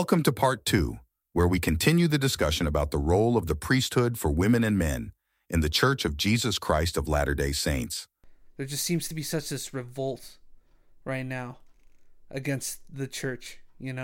Welcome to part 2, where we continue the discussion about the role of the priesthood for women and men in the Church of Jesus Christ of Latter-day Saints. There just seems to be such this revolt right now against the church,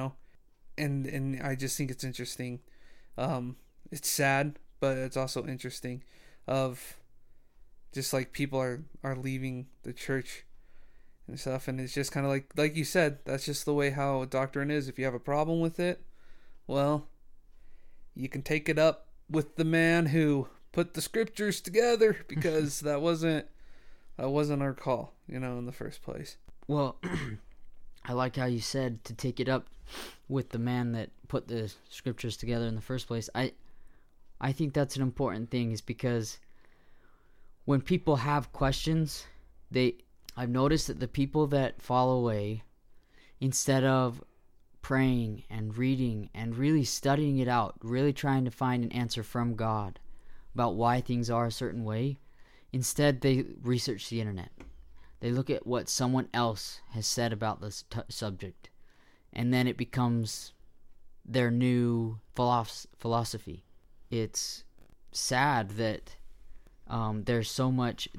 and I just think it's interesting. It's sad, but it's also interesting of just like people are leaving the church and stuff, and it's just kind of like you said, that's just the way how doctrine is. If you have a problem with it, well, you can take it up with the man who put the scriptures together, because that wasn't our call, in the first place. Well, I like how you said to take it up with the man that put the scriptures together in the first place. I think that's an important thing, is because when people have questions, I've noticed that the people that fall away, instead of praying and reading and really studying it out, really trying to find an answer from God about why things are a certain way, instead they research the internet. They look at what someone else has said about this subject, and then it becomes their new philosophy. It's sad that there is so much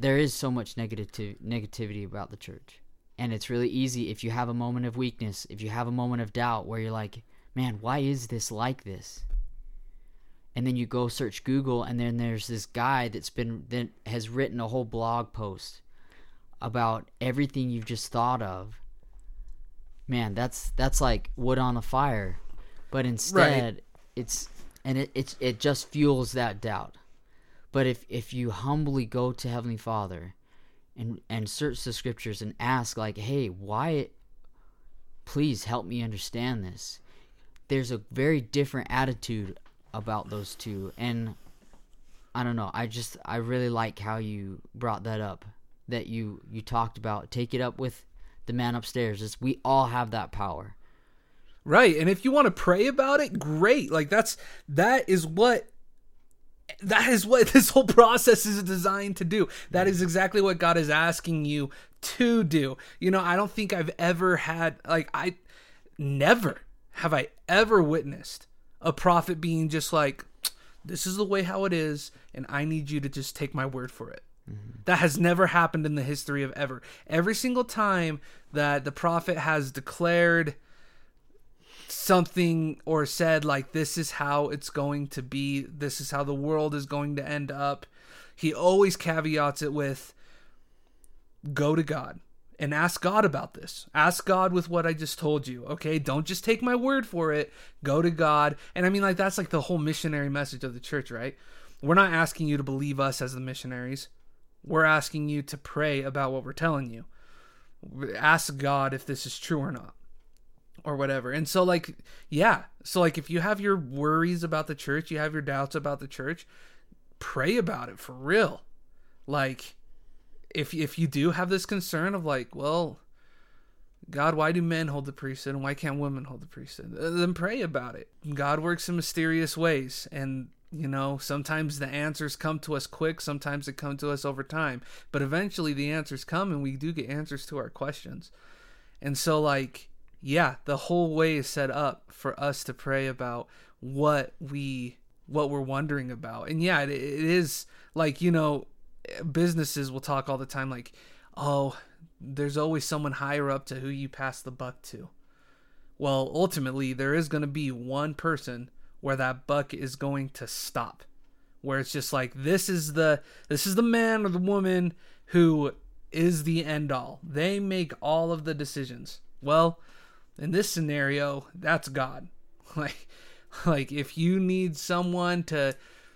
negativity about the church. And it's really easy, if you have a moment of weakness, if you have a moment of doubt where you're like, man, why is this like this? And then you go search Google, and then there's this guy that has written a whole blog post about everything you've just thought of. Man, that's like wood on the fire. But instead, right. it just fuels that doubt. But if you humbly go to Heavenly Father and search the scriptures and ask, like, hey, why, please help me understand this, there's a very different attitude about those two. And I don't know, I really like how you brought that up, that you talked about take it up with the man upstairs. We all have that power, right? And if you want to pray about it, great. Like that is what this whole process is designed to do. That is exactly what God is asking you to do. I don't think I've ever had, never have I ever witnessed a prophet being just like, this is the way how it is, and I need you to just take my word for it. Mm-hmm. That has never happened in the history of ever. Every single time that the prophet has declared something or said, like, this is how it's going to be, this is how the world is going to end up, he always caveats it with, go to God and ask God about this. Ask God with what I just told you, okay? Don't just take my word for it. Go to God. And I mean, like, that's like the whole missionary message of the church, right? We're not asking you to believe us as the missionaries. We're asking you to pray about what we're telling you. Ask God if this is true or not, or whatever. And so, like, yeah. So, like, if you have your worries about the church, you have your doubts about the church, pray about it for real. Like, if you do have this concern of, like, well, God, why do men hold the priesthood and why can't women hold the priesthood? Then pray about it. God works in mysterious ways, and sometimes the answers come to us quick, sometimes they come to us over time, but eventually the answers come, and we do get answers to our questions. And so, like, yeah, the whole way is set up for us to pray about what we're wondering about. And yeah, it is like, businesses will talk all the time like, oh, there's always someone higher up to who you pass the buck to. Well, ultimately, there is going to be one person where that buck is going to stop, where it's just like, this is the man or the woman who is the end all. They make all of the decisions. Well, in this scenario, that's God. Like if you need someone the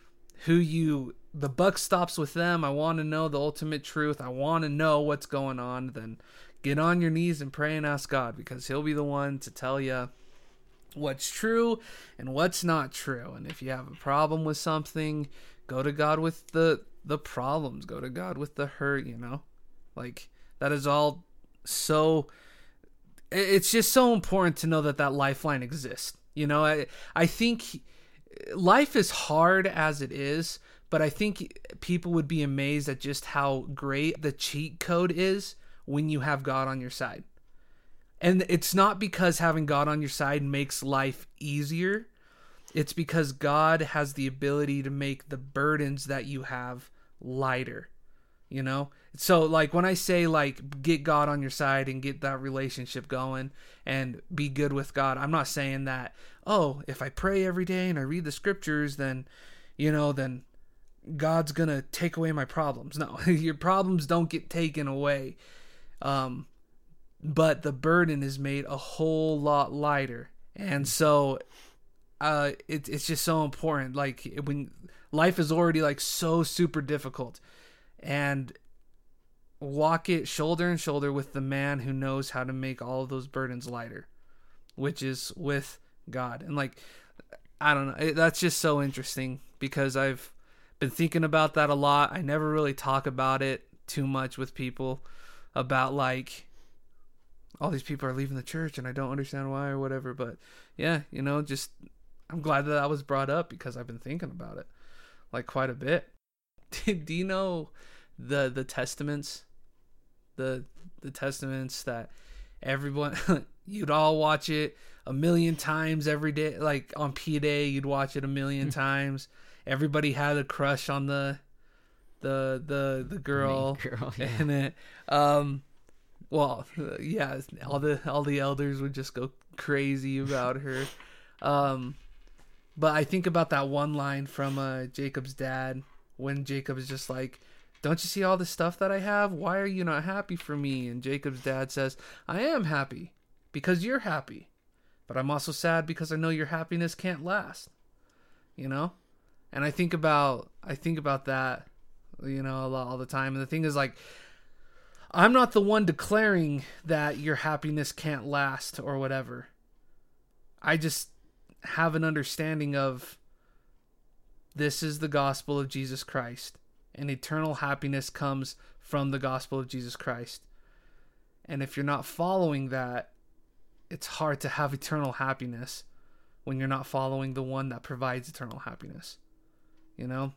buck stops with them, I want to know the ultimate truth, I want to know what's going on, then get on your knees and pray and ask God, because he'll be the one to tell you what's true and what's not true. And if you have a problem with something, go to God with the problems, go to God with the hurt, like, that is all. So it's just so important to know that lifeline exists. I think life is hard as it is, but I think people would be amazed at just how great the cheat code is when you have God on your side. And it's not because having God on your side makes life easier. It's because God has the ability to make the burdens that you have lighter, you know? So like when I say like get God on your side and get that relationship going and be good with God, I'm not saying that, oh, if I pray every day and I read the scriptures, then, you know, then God's going to take away my problems. No, your problems don't get taken away. But the burden is made a whole lot lighter. And so it's just so important. Like when life is already like so super difficult, and walk it shoulder and shoulder with the man who knows how to make all of those burdens lighter, which is with God. And like, I don't know, that's just so interesting because I've been thinking about that a lot. I never really talk about it too much with people about like, all these people are leaving the church and I don't understand why or whatever. But yeah, you know, just I'm glad that was brought up because I've been thinking about it like quite a bit. Do you know the testaments? The testaments that everyone you'd all watch it a million times every day. Like on P Day, you'd watch it a million times. Everybody had a crush on the girl, yeah. and it well, yeah, all the elders would just go crazy about her. But I think about that one line from Jacob's dad when Jacob is just like, don't you see all the stuff that I have? Why are you not happy for me? And Jacob's dad says, I am happy because you're happy, but I'm also sad because I know your happiness can't last, you know? And I think about that, you know, a lot all the time. And the thing is, like, I'm not the one declaring that your happiness can't last or whatever. I just have an understanding of this is the gospel of Jesus Christ, and eternal happiness comes from the gospel of Jesus Christ. And if you're not following that, it's hard to have eternal happiness when you're not following the one that provides eternal happiness, you know?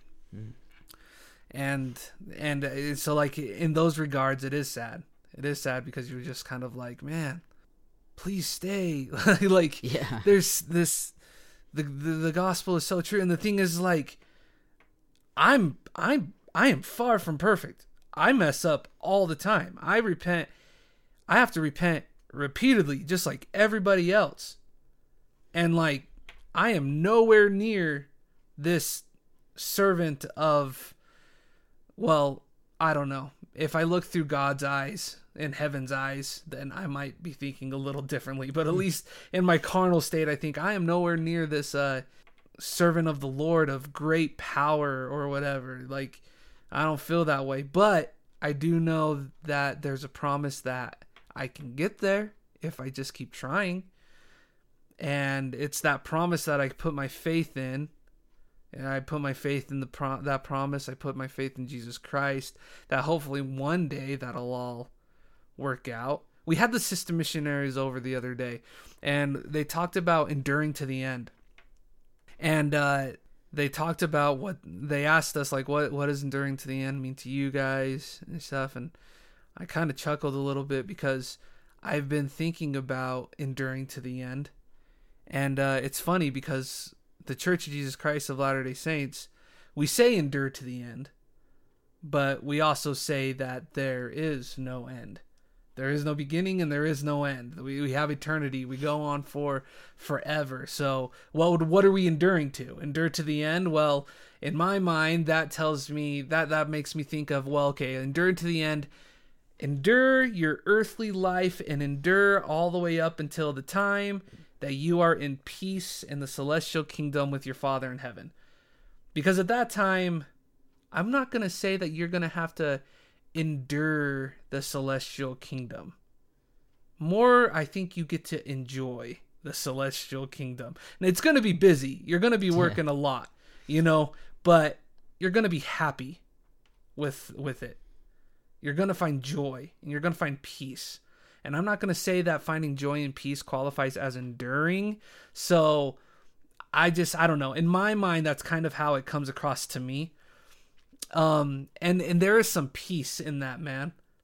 And so like in those regards, it is sad. It is sad because you're just kind of like, man, please stay. Like, Yeah. there's this, the gospel is so true. And the thing is, like, I am far from perfect. I mess up all the time. I have to repent repeatedly, just like everybody else. And like, I am nowhere near this servant of, well, I don't know. If I look through God's eyes and heaven's eyes, then I might be thinking a little differently. But at least in my carnal state, I think I am nowhere near this servant of the Lord of great power or whatever. Like, I don't feel that way. But I do know that there's a promise that I can get there if I just keep trying. And it's that promise that I put my faith in. And I put my faith in that promise. I put my faith in Jesus Christ. That hopefully one day that'll all work out. We had the sister missionaries over the other day, and they talked about enduring to the end. And they talked about what they asked us, like, what does enduring to the end mean to you guys and stuff. And I kind of chuckled a little bit because I've been thinking about enduring to the end. And it's funny because the Church of Jesus Christ of Latter-day Saints, we say endure to the end, but we also say that there is no end. There is no beginning and there is no end. We have eternity. We go on for forever. So what are we enduring to? Endure to the end? Well, in my mind, that tells me, that makes me think of, well, okay, endure to the end. Endure your earthly life and endure all the way up until the time that you are in peace in the celestial kingdom with your Father in heaven. Because at that time, I'm not going to say that you're going to have to endure the celestial kingdom. More, I think you get to enjoy the celestial kingdom. And it's going to be busy. You're going to be working a lot, you know, but you're going to be happy with it. You're going to find joy and you're going to find peace. And I'm not going to say that finding joy and peace qualifies as enduring. So I don't know. In my mind, that's kind of how it comes across to me. And there is some peace in that, man.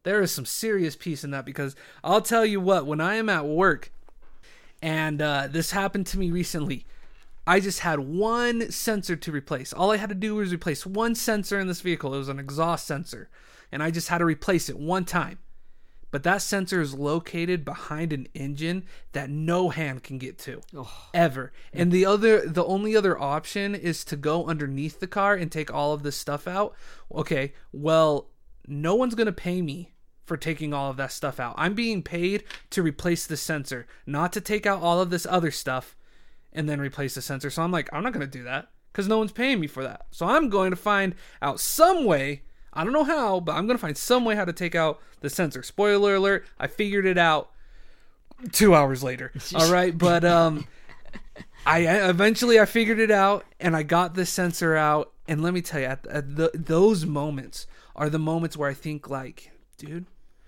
There is some serious peace in that, because I'll tell you what, when I am at work, and this happened to me recently, I just had one sensor to replace. All I had to do was replace one sensor in this vehicle. It was an exhaust sensor, and I just had to replace it one time. But that sensor is located behind an engine that no hand can get to, ever. And the only other option is to go underneath the car and take all of this stuff out. Okay, well, no one's going to pay me for taking all of that stuff out. I'm being paid to replace the sensor, not to take out all of this other stuff and then replace the sensor. So I'm like, I'm not going to do that because no one's paying me for that. So I'm going to find out some way. I don't know how, but I'm going to find some way how to take out the sensor. Spoiler alert, I figured it out 2 hours later. All right, but I eventually figured it out, and I got the sensor out. And let me tell you, those moments are the moments where I think like, dude,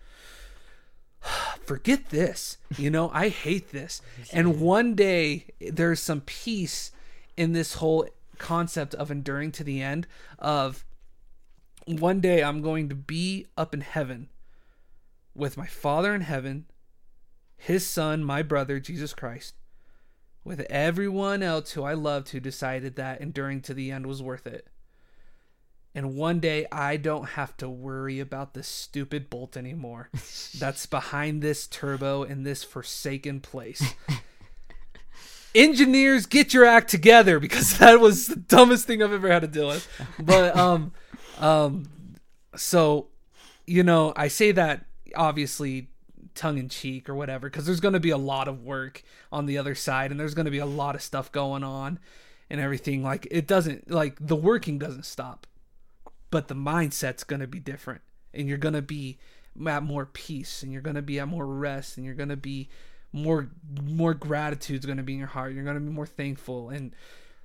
forget this. I hate this. And one day there's some peace in this whole concept of enduring to the end. Of one day I'm going to be up in heaven with my Father in heaven, his Son, my brother, Jesus Christ, with everyone else who I loved who decided that enduring to the end was worth it. And one day I don't have to worry about this stupid bolt anymore that's behind this turbo in this forsaken place. Engineers, get your act together, because that was the dumbest thing I've ever had to deal with. But so, I say that obviously tongue in cheek or whatever, because there's going to be a lot of work on the other side, and there's going to be a lot of stuff going on and everything. Like, it doesn't, like, the working doesn't stop, but the mindset's going to be different, and you're going to be at more peace, and you're going to be at more rest, and you're going to be more gratitude's going to be in your heart. You're going to be more thankful, and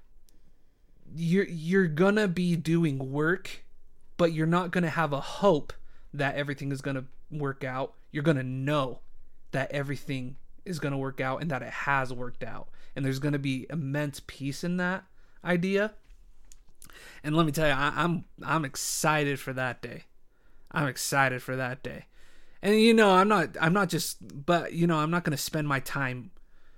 you're going to be doing work, but you're not going to have a hope that everything is going to work out. You're going to know that everything is going to work out and that it has worked out. And there's going to be immense peace in that idea. And let me tell you, I'm excited for that day. I'm excited for that day. And I'm not going to spend my time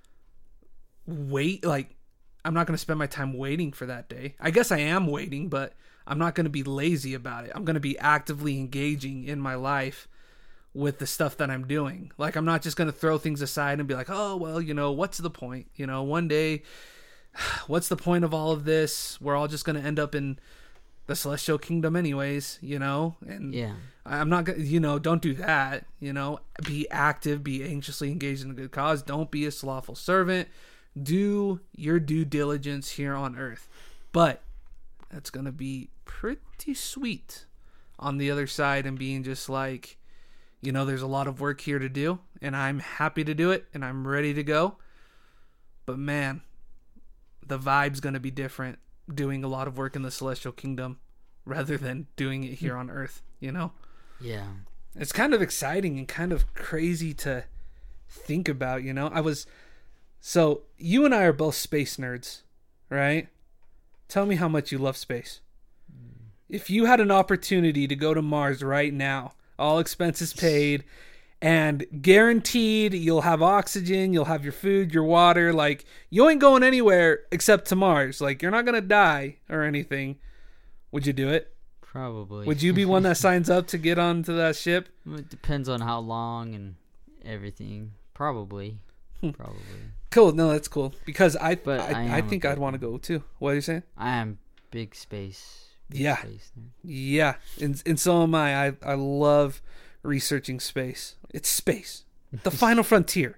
I'm not going to spend my time waiting for that day. I guess I am waiting, but I'm not going to be lazy about it. I'm going to be actively engaging in my life with the stuff that I'm doing. Like, I'm not just going to throw things aside and be like, oh, well, what's the point? One day, what's the point of all of this? We're all just going to end up in the celestial kingdom anyways, and yeah. I'm not going to, don't do that, be active, be anxiously engaged in a good cause. Don't be a slothful servant. Do your due diligence here on earth. But that's going to be pretty sweet on the other side, and being just like, there's a lot of work here to do, and I'm happy to do it, and I'm ready to go. But man, the vibe's going to be different doing a lot of work in the celestial kingdom rather than doing it here on earth, Yeah. It's kind of exciting and kind of crazy to think about, So, you and I are both space nerds, right? Tell me how much you love space. If you had an opportunity to go to Mars right now, all expenses paid, and guaranteed you'll have oxygen, you'll have your food, your water, like, you ain't going anywhere except to Mars. Like, you're not going to die or anything. Would you do it? Probably. Would you be one that signs up to get onto that ship? It depends on how long and everything. Probably. Cool. No, that's cool. Because I think I'd want to go too. What are you saying? I am big space. Space yeah. And so am I. I love researching space. It's space. The final frontier.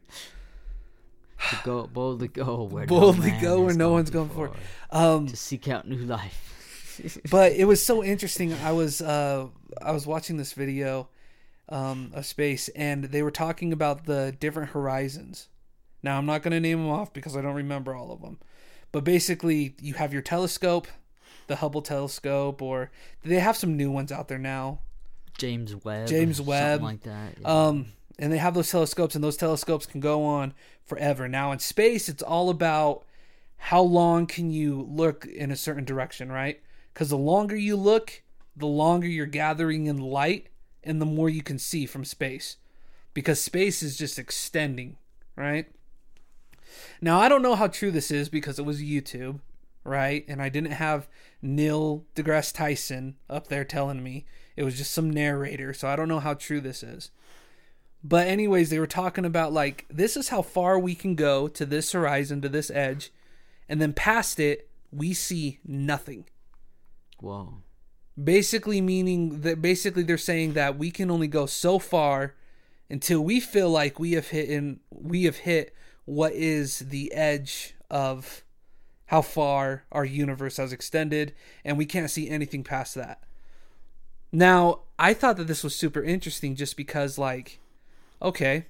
Boldly go where no one's gone before. To seek out new life. But it was so interesting. I was watching this video of space, and they were talking about the different horizons. Now, I'm not going to name them off because I don't remember all of them. But basically, you have your telescope, the Hubble telescope, or they have some new ones out there now. James Webb. Something like that. Yeah. And they have those telescopes, and those telescopes can go on forever. Now, in space, it's all about how long can you look in a certain direction, right? Because the longer you look, the longer you're gathering in light, and the more you can see from space, because space is just extending, right? Now, I don't know how true this is because it was YouTube, right? And I didn't have Neil deGrasse Tyson up there telling me. It was just some narrator, so I don't know how true this is. But anyways, they were talking about, like, this is how far we can go to this horizon, to this edge, and then past it, we see nothing. Whoa. Basically meaning that they're saying that we can only go so far until we feel like we have hit what is the edge of how far our universe has extended, and we can't see anything past that. Now, I thought that this was super interesting just because, like, okay,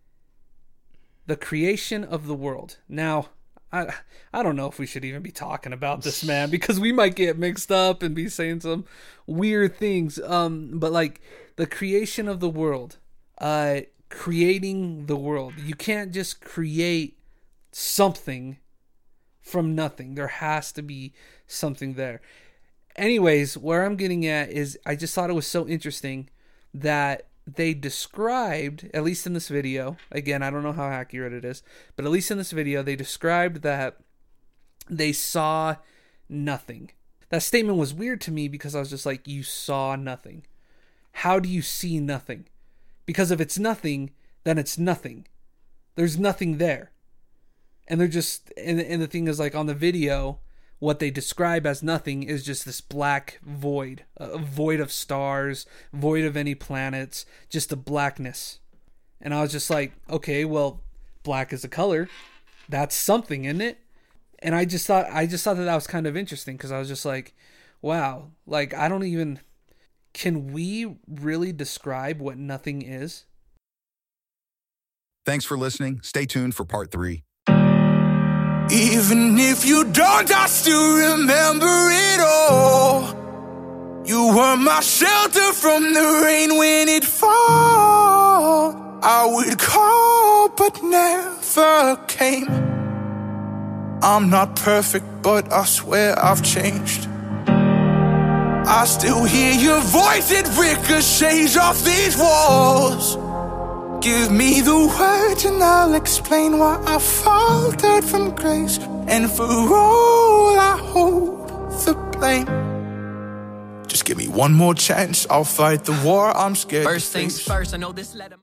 the creation of the world. Now, I don't know if we should even be talking about this, man, because we might get mixed up and be saying some weird things. But like the creation of the world, creating the world. You can't just create something from nothing. There has to be something there. Anyways, where I'm getting at is I just thought it was so interesting that they described, at least in this video, again, I don't know how accurate it is, but at least in this video, they described that they saw nothing. That statement was weird to me because I was just like, you saw nothing. How do you see nothing? Because if it's nothing, then it's nothing. There's nothing there. And they're just, and the thing is, like, on the video, what they describe as nothing is just this black void, a void of stars, void of any planets, just a blackness. And I was just like, okay, well, black is a color. That's something, isn't it? And I just thought that was kind of interesting because I was just like, wow, like, can we really describe what nothing is? Thanks for listening. Stay tuned for part 3. Even if you don't, I still remember it all. You were my shelter from the rain when it fall. I would call, but never came. I'm not perfect, but I swear I've changed. I still hear your voice, it ricochets off these walls. Give me the words and I'll explain why I faltered from grace. And for all I hold the blame. Just give me one more chance, I'll fight the war I'm scared to face. First things first, I know this letter